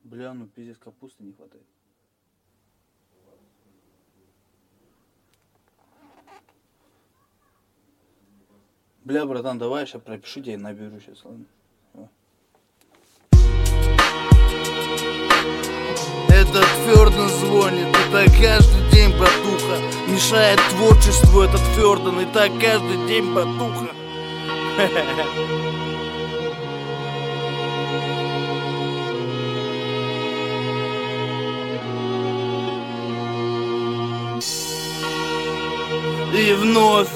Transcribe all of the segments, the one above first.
Бля, ну пиздец, капусты не хватает. Бля, братан, давай я сейчас пропишу тебя и наберу сейчас, ладно? Этот Фёрден звонит, и так каждый день, братуха. Мешает творчеству этот Фёрден, и так каждый день, братуха. И вновь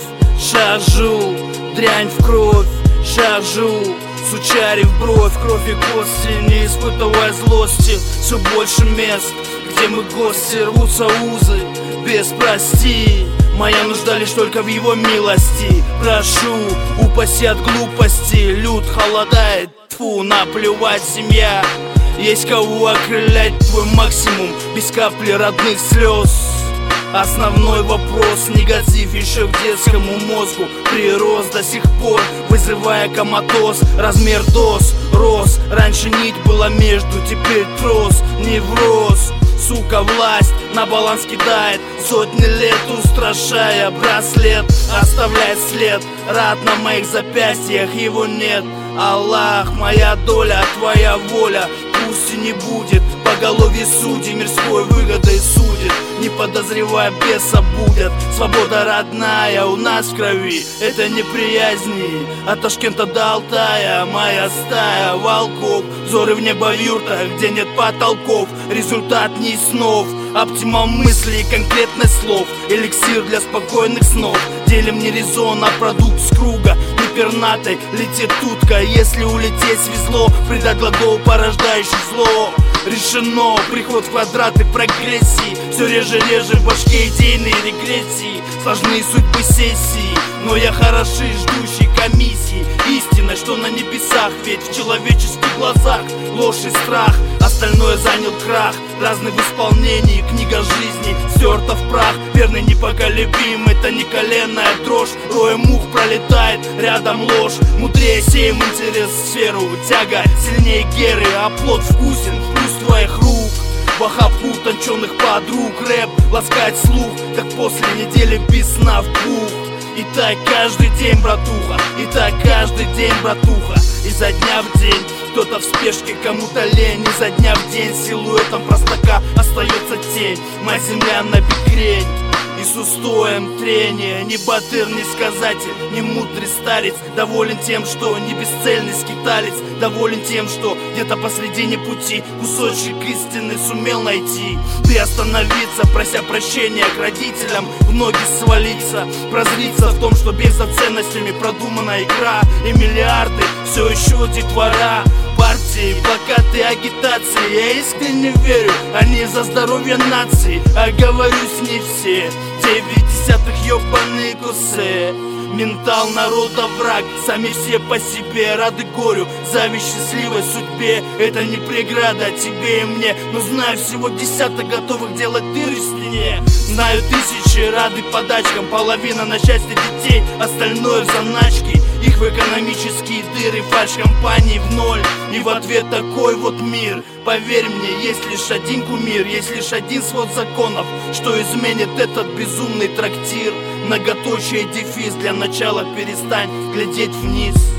шаржу, дрянь в кровь, шаржу, сучари в бровь, кровь и кости, не испытывая злости. Все больше мест, где мы гости, рвутся узы, без прости. Моя нужда лишь только в его милости. Прошу, упаси от глупости. Люд холодает, тьфу, наплевать, семья. Есть кого окрылять, твой максимум, без капли родных слез. Основной вопрос, негатив еще к детскому мозгу прирос до сих пор, вызывая коматоз. Размер доз рос, раньше нить была между, теперь трос, невроз. Сука, власть на баланс кидает, сотни лет устрашая. Браслет оставляет след, рад на моих запястьях, его нет. Аллах, моя доля, твоя воля, пусть и не будет по голове судей, мирской выгодой судит. Не подозревая, беса будет. Свобода родная у нас в крови, это неприязни. От Ташкента до Алтая моя стая волков, взоры в небо в юртах, где нет потолков. Результат не из снов, оптимал мыслей и конкретных слов. Эликсир для спокойных снов. Делим не резон, а продукт с круга. Не пернатой летит тутка. Если улететь свезло, придать глагол, порождающий зло. Решено, приход в квадраты прогрессии. Все реже в башке идейные регрессии. Сложные судьбы сессии, но я хороший, ждущий комиссии. Истина, что на небесах, ведь в человеческих глазах ложь и страх. Остальное занял крах, разный в исполнении. Книга жизни стерта в прах. Верный непоколебим, это не коленная дрожь. Роем мух пролетает, рядом ложь. Мудрее сеем интерес в сферу. Тяга сильнее геры, а плод вкусен, плюс твоих рук. В охапку утонченных подруг рэп ласкает слух, как после недели без сна в пух. И так каждый день, братуха, и так каждый день, братуха. Изо дня в день кто-то в спешке, кому-то лень. Изо дня в день силуэтом простака остается тень. Моя земля на бекрень и с устоем трения. Не батыр, не сказатель, не мудрый старец. Доволен тем, что не бесцельный скиталец. Доволен тем, что где-то посредине пути кусочек истины сумел найти. Приостановиться, прося прощения к родителям, в ноги свалиться, прозриться в том, что без ценностями продумана игра. И миллиарды все еще детвора. Партии, плакаты, агитации. Я искренне верю, они за здоровье нации. Оговорюсь, не все 90-х ёбаные кусы. Ментал народа враг, сами все по себе рады горю, зависть счастливой судьбе. Это не преграда тебе и мне, но знаю всего десяток готовых делать дыры в стене. Знаю тысячи рады подачкам, половина на счастье детей, остальное в заначке. Их в экономические дыры, фальш-компании в ноль. И в ответ такой вот мир. Поверь мне, есть лишь один кумир, есть лишь один свод законов, что изменит этот безумный трактир. Многоточие, дефис, для начала перестань глядеть вниз.